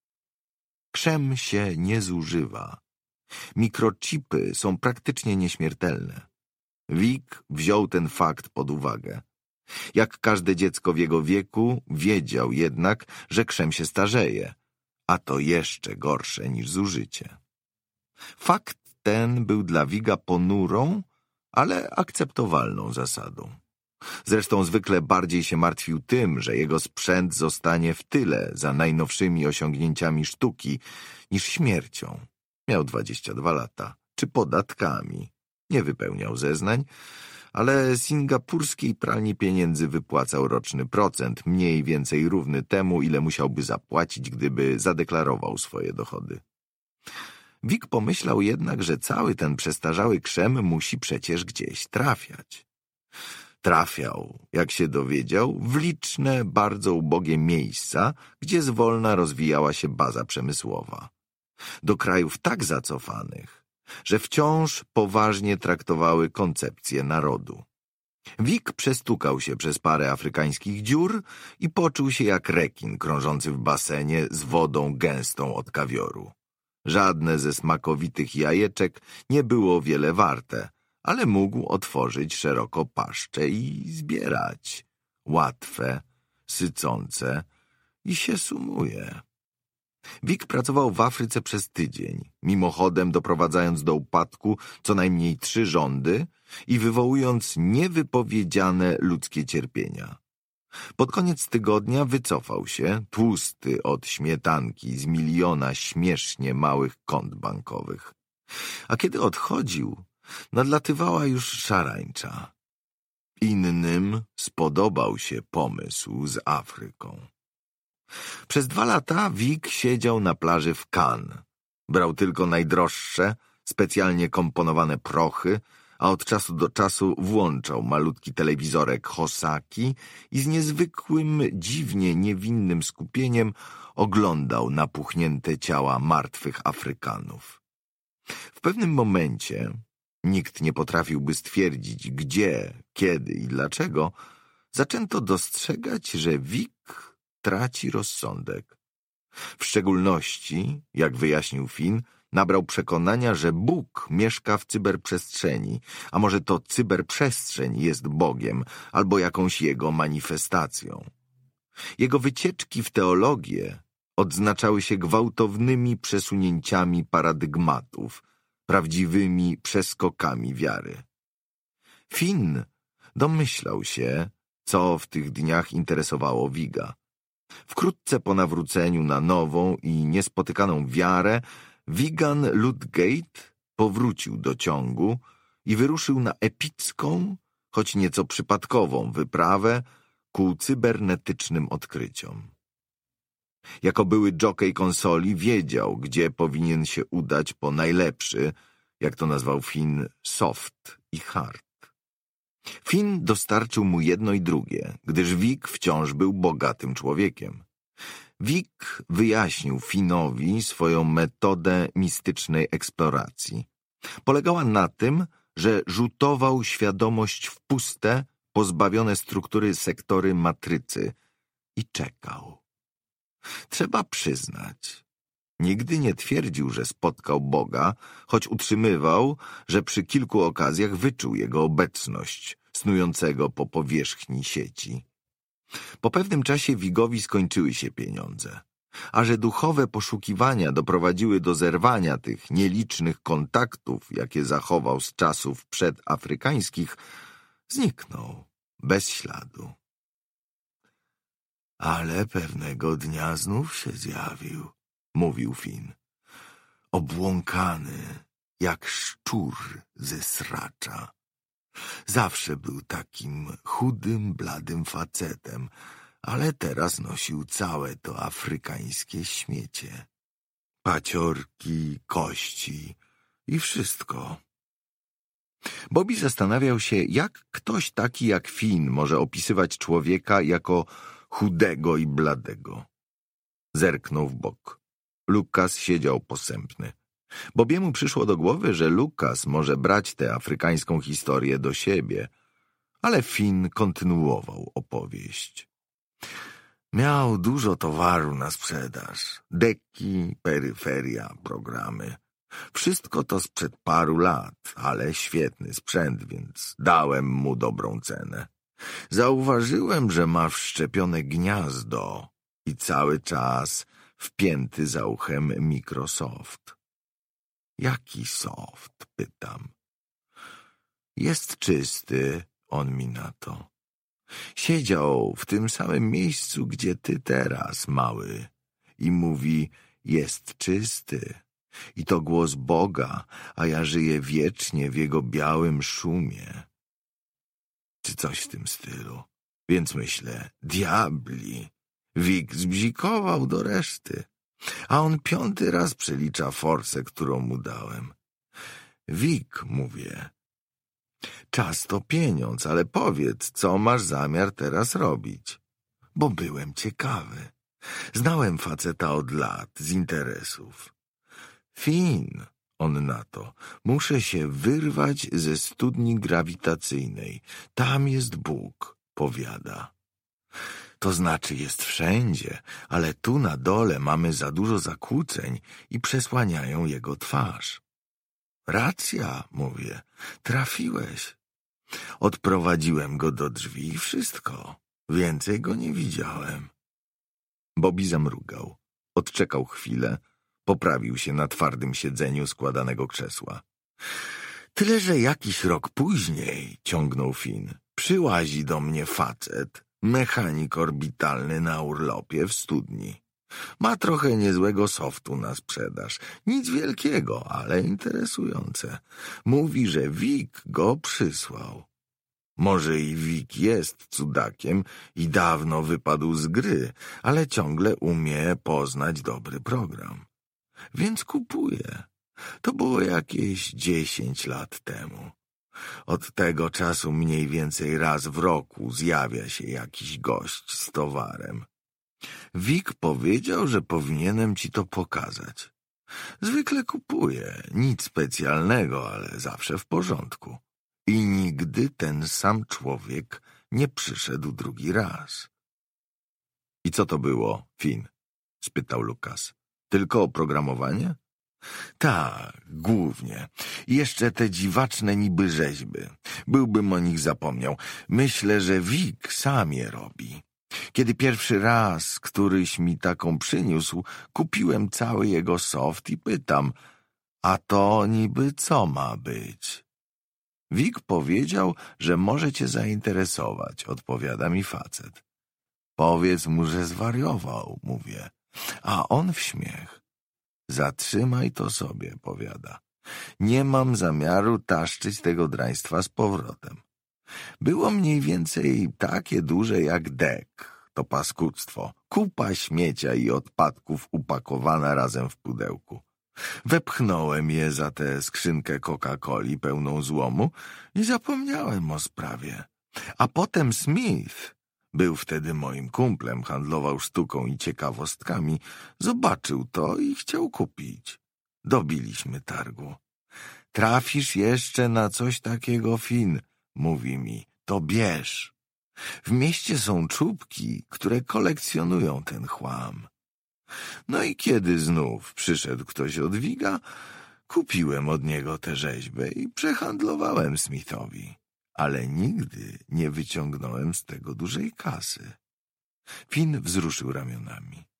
Krzem się nie zużywa. Mikrochipy są praktycznie nieśmiertelne. Wig wziął ten fakt pod uwagę. Jak każde dziecko w jego wieku, wiedział jednak, że krzem się starzeje, a to jeszcze gorsze niż zużycie. Fakt ten był dla Wiga ponurą, ale akceptowalną zasadą. Zresztą zwykle bardziej się martwił tym, że jego sprzęt zostanie w tyle za najnowszymi osiągnięciami sztuki, niż śmiercią. Miał 22 lata, czy podatkami. Nie wypełniał zeznań, ale singapurskiej pralni pieniędzy wypłacał roczny procent, mniej więcej równy temu, ile musiałby zapłacić, gdyby zadeklarował swoje dochody. Wig pomyślał jednak, że cały ten przestarzały krzem musi przecież gdzieś trafiać. Trafiał, jak się dowiedział, w liczne, bardzo ubogie miejsca, gdzie zwolna rozwijała się baza przemysłowa. Do krajów tak zacofanych, że wciąż poważnie traktowały koncepcję narodu. Wig przestukał się przez parę afrykańskich dziur i poczuł się jak rekin krążący w basenie z wodą gęstą od kawioru. Żadne ze smakowitych jajeczek nie było wiele warte, ale mógł otworzyć szeroko paszczę i zbierać. Łatwe, sycące i się sumuje. Wig pracował w Afryce przez tydzień, mimochodem doprowadzając do upadku co najmniej 3 rządy i wywołując niewypowiedziane ludzkie cierpienia. Pod koniec tygodnia wycofał się, tłusty od śmietanki z 1 000 000 śmiesznie małych kont bankowych. A kiedy odchodził, nadlatywała już szarańcza. Innym spodobał się pomysł z Afryką. Przez 2 lata Wig siedział na plaży w Cannes. Brał tylko najdroższe, specjalnie komponowane prochy, a od czasu do czasu włączał malutki telewizorek Hosaki i z niezwykłym, dziwnie niewinnym skupieniem oglądał napuchnięte ciała martwych Afrykanów. W pewnym momencie, nikt nie potrafiłby stwierdzić gdzie, kiedy i dlaczego, zaczęto dostrzegać, że Wig traci rozsądek. W szczególności, jak wyjaśnił Finn, nabrał przekonania, że Bóg mieszka w cyberprzestrzeni, a może to cyberprzestrzeń jest Bogiem albo jakąś jego manifestacją. Jego wycieczki w teologię odznaczały się gwałtownymi przesunięciami paradygmatów, prawdziwymi przeskokami wiary. Finn domyślał się, co w tych dniach interesowało Wiga. Wkrótce po nawróceniu na nową i niespotykaną wiarę Wigan Ludgate powrócił do ciągu i wyruszył na epicką, choć nieco przypadkową wyprawę ku cybernetycznym odkryciom. Jako były dżokej konsoli wiedział, gdzie powinien się udać po najlepszy, jak to nazwał Finn, soft i hard. Finn dostarczył mu jedno i drugie, gdyż Wig wciąż był bogatym człowiekiem. Wig wyjaśnił Finnowi swoją metodę mistycznej eksploracji. Polegała na tym, że rzutował świadomość w puste, pozbawione struktury sektory matrycy i czekał. Trzeba przyznać, nigdy nie twierdził, że spotkał Boga, choć utrzymywał, że przy kilku okazjach wyczuł jego obecność, snującego po powierzchni sieci. Po pewnym czasie Wigowi skończyły się pieniądze. a że duchowe poszukiwania doprowadziły do zerwania tych nielicznych kontaktów, jakie zachował z czasów przedafrykańskich, zniknął bez śladu. Ale pewnego dnia znów się zjawił, mówił Finn. Obłąkany, jak szczur ze sracza. Zawsze był takim chudym, bladym facetem, ale teraz nosił całe to afrykańskie śmiecie. Paciorki, kości i wszystko. Bobby zastanawiał się, jak ktoś taki jak Finn może opisywać człowieka jako chudego i bladego. Zerknął w bok. Lukas siedział posępny. Bobiemu przyszło do głowy, że Lukas może brać tę afrykańską historię do siebie, ale Finn kontynuował opowieść. Miał dużo towaru na sprzedaż. Deki, peryferia, programy. Wszystko to sprzed paru lat, ale świetny sprzęt, więc dałem mu dobrą cenę. Zauważyłem, że ma wszczepione gniazdo i cały czas wpięty za uchem Microsoft. Jaki soft? Pytam. Jest czysty, on mi na to. Siedział w tym samym miejscu, gdzie ty teraz, mały, i mówi, jest czysty. I to głos Boga, a ja żyję wiecznie w jego białym szumie. Czy coś w tym stylu. Więc myślę, diabli, Wik zbzikował do reszty. A on 5. raz przelicza forsę, którą mu dałem. Wik, mówię, czas to pieniądz, ale powiedz, co masz zamiar teraz robić? Bo byłem ciekawy. Znałem faceta od lat, z interesów. Finn, on na to, muszę się wyrwać ze studni grawitacyjnej. Tam jest Bóg, powiada. To znaczy jest wszędzie, ale tu na dole mamy za dużo zakłóceń i przesłaniają jego twarz. Racja, mówię, trafiłeś. Odprowadziłem go do drzwi i wszystko. Więcej go nie widziałem. Bobby zamrugał. Odczekał chwilę. Poprawił się na twardym siedzeniu składanego krzesła. Tyle, że jakiś rok później, ciągnął Finn, przyłazi do mnie facet, mechanik orbitalny na urlopie w studni. Ma trochę niezłego softu na sprzedaż. Nic wielkiego, ale interesujące. Mówi, że Wik go przysłał. Może i Wik jest cudakiem i dawno wypadł z gry, ale ciągle umie poznać dobry program. Więc kupuję. To było jakieś 10 lat temu. Od tego czasu mniej więcej raz w roku zjawia się jakiś gość z towarem. Wik powiedział, że powinienem ci to pokazać. Zwykle kupuję, nic specjalnego, ale zawsze w porządku. I nigdy ten sam człowiek nie przyszedł drugi raz. I co to było, Finn? Spytał Lukas. Tylko oprogramowanie? Tak, głównie. I jeszcze te dziwaczne niby rzeźby. Byłbym o nich zapomniał. Myślę, że Wik sam je robi. Kiedy pierwszy raz któryś mi taką przyniósł, kupiłem cały jego soft i pytam, a to niby co ma być? Wik powiedział, że może cię zainteresować, odpowiada mi facet. Powiedz mu, że zwariował, mówię, a on w śmiech. Zatrzymaj to sobie, powiada. Nie mam zamiaru taszczyć tego draństwa z powrotem. Było mniej więcej takie duże jak dek, to paskudztwo. Kupa śmiecia i odpadków upakowana razem w pudełku. Wepchnąłem je za tę skrzynkę Coca-Coli pełną złomu i zapomniałem o sprawie. A potem Smith, był wtedy moim kumplem, handlował sztuką i ciekawostkami, zobaczył to i chciał kupić. Dobiliśmy targu. Trafisz jeszcze na coś takiego, Finn, mówi mi, to bierz. W mieście są czubki, które kolekcjonują ten chłam. No i kiedy znów przyszedł ktoś od Wiga, kupiłem od niego tę rzeźbę i przehandlowałem Smithowi. Ale nigdy nie wyciągnąłem z tego dużej kasy. Finn wzruszył ramionami.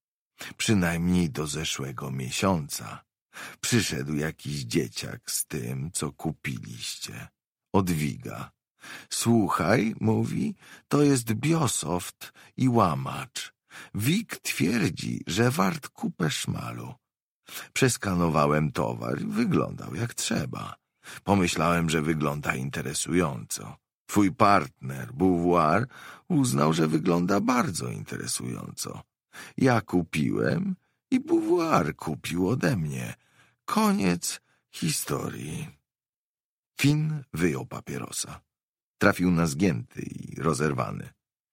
Przynajmniej do zeszłego miesiąca. Przyszedł jakiś dzieciak z tym, co kupiliście. Od Wiga. Słuchaj, mówi, to jest biosoft i łamacz. Wig twierdzi, że wart kupę szmalu. Przeskanowałem towar i wyglądał jak trzeba. Pomyślałem, że wygląda interesująco. Twój partner, Beauvoir, uznał, że wygląda bardzo interesująco. Ja kupiłem i Beauvoir kupił ode mnie. Koniec historii. Finn wyjął papierosa. Trafił na zgięty i rozerwany.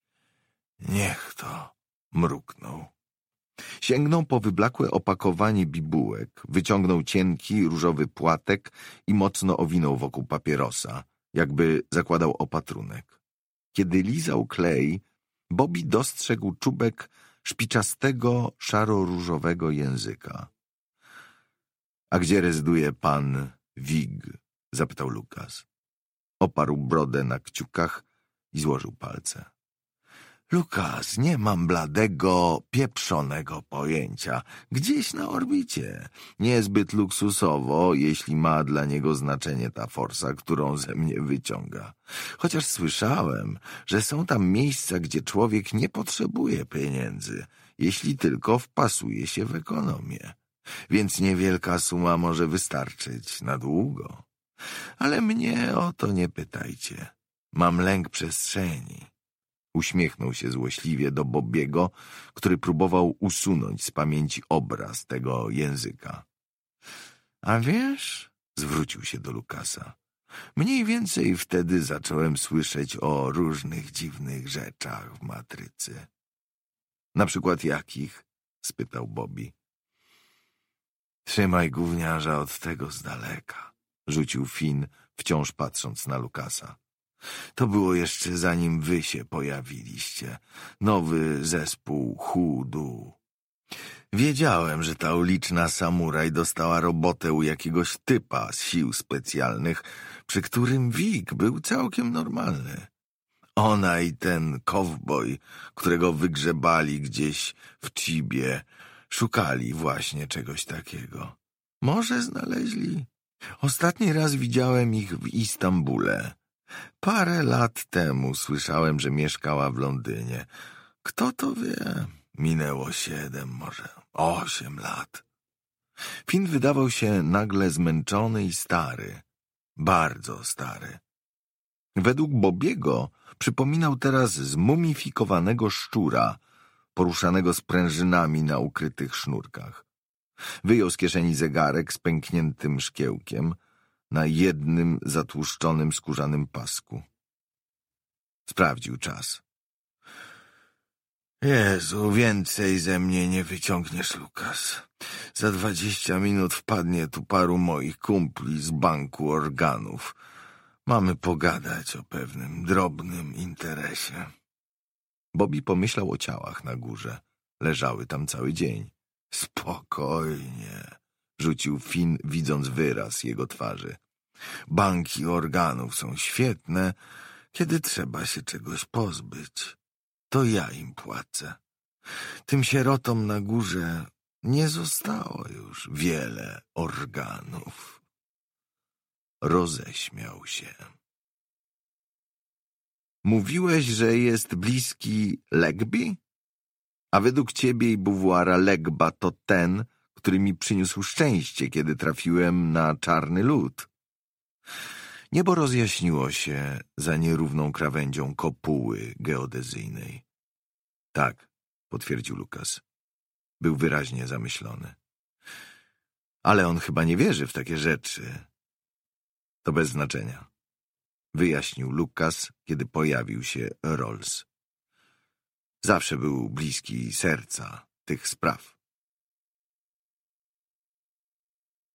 Niech to, mruknął. Sięgnął po wyblakłe opakowanie bibułek, wyciągnął cienki, różowy płatek i mocno owinął wokół papierosa, jakby zakładał opatrunek. Kiedy lizał klej, Bobby dostrzegł czubek szpiczastego, szaro-różowego języka. — A gdzie rezyduje pan Wig? — zapytał Lukas. Oparł brodę na kciukach i złożył palce. — Lukas, nie mam bladego, pieprzonego pojęcia. Gdzieś na orbicie. Niezbyt luksusowo, jeśli ma dla niego znaczenie ta forsa, którą ze mnie wyciąga. Chociaż słyszałem, że są tam miejsca, gdzie człowiek nie potrzebuje pieniędzy, jeśli tylko wpasuje się w ekonomię. Więc niewielka suma może wystarczyć na długo. Ale mnie o to nie pytajcie. Mam lęk przestrzeni. Uśmiechnął się złośliwie do Bobbiego, który próbował usunąć z pamięci obraz tego języka. A wiesz, zwrócił się do Lukasa, mniej więcej wtedy zacząłem słyszeć o różnych dziwnych rzeczach w matrycy. Na przykład jakich? Spytał Bobby. Trzymaj gówniarza od tego z daleka, rzucił Finn, wciąż patrząc na Lukasa. To było jeszcze zanim wy się pojawiliście. Nowy zespół Hudu. Wiedziałem, że ta uliczna samuraj dostała robotę u jakiegoś typa z sił specjalnych, przy którym Wig był całkiem normalny. Ona i ten kowboj, którego wygrzebali gdzieś w Chibie, szukali właśnie czegoś takiego. Może znaleźli? Ostatni raz widziałem ich w Istambule. Parę lat temu słyszałem, że mieszkała w Londynie. Kto to wie? Minęło 7, może 8 lat. Finn wydawał się nagle zmęczony i stary. Bardzo stary. Według Bobbiego przypominał teraz zmumifikowanego szczura, poruszanego sprężynami na ukrytych sznurkach. Wyjął z kieszeni zegarek z pękniętym szkiełkiem na jednym zatłuszczonym skórzanym pasku. Sprawdził czas. Jezu, więcej ze mnie nie wyciągniesz, Lukas. Za 20 minut wpadnie tu paru moich kumpli z banku organów. Mamy pogadać o pewnym drobnym interesie. Bobby pomyślał o ciałach na górze. Leżały tam cały dzień. Spokojnie, rzucił Finn, widząc wyraz jego twarzy. Banki organów są świetne, kiedy trzeba się czegoś pozbyć. To ja im płacę. Tym sierotom na górze nie zostało już wiele organów. Roześmiał się. Mówiłeś, że jest bliski Legby? A według ciebie i Beauvoira Legba to ten, który mi przyniósł szczęście, kiedy trafiłem na czarny lód. Niebo rozjaśniło się za nierówną krawędzią kopuły geodezyjnej. Tak, potwierdził Lukas. Był wyraźnie zamyślony. Ale on chyba nie wierzy w takie rzeczy. To bez znaczenia, wyjaśnił Lukas, kiedy pojawił się Rolls. Zawsze był bliski serca tych spraw.